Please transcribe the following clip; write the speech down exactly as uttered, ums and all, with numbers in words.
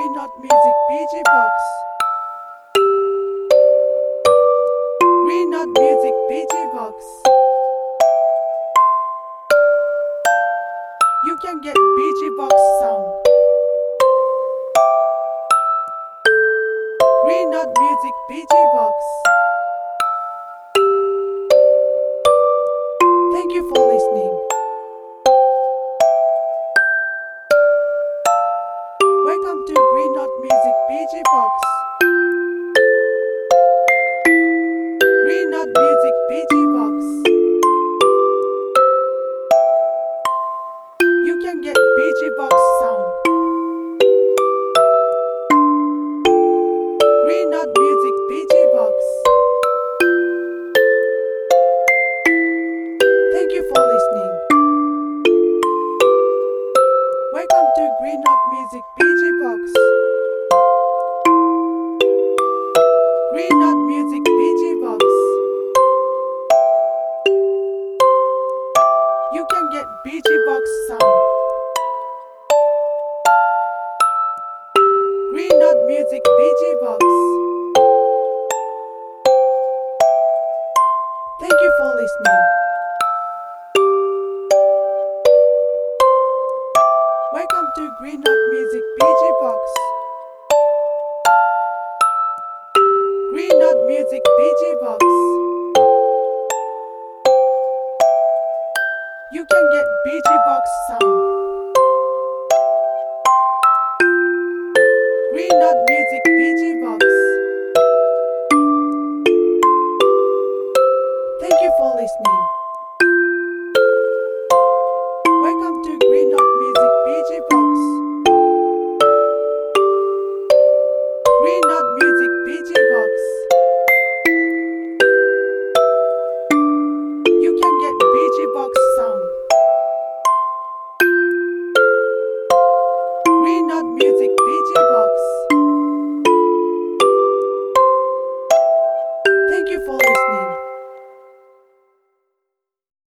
Green Note Music B G Box. Green Note Music B G Box. You can get B G Box sound. Green Note Music B G Box. Thank you for listening. Welcome to Green Note Music B G Box. Green Note Music B G Box. You can get B G Box sound. Green Note Music B G Box. Thank you for listening. Welcome to Green Note Music B G Box. Green Note Music B G Box. You can get B G Box sound. Green Note Music B G Box. Thank you for listening. Welcome to Green Note Music B G Box. Green Note Music B G Box. You can get B G Box sound. Green Note Music B G Box.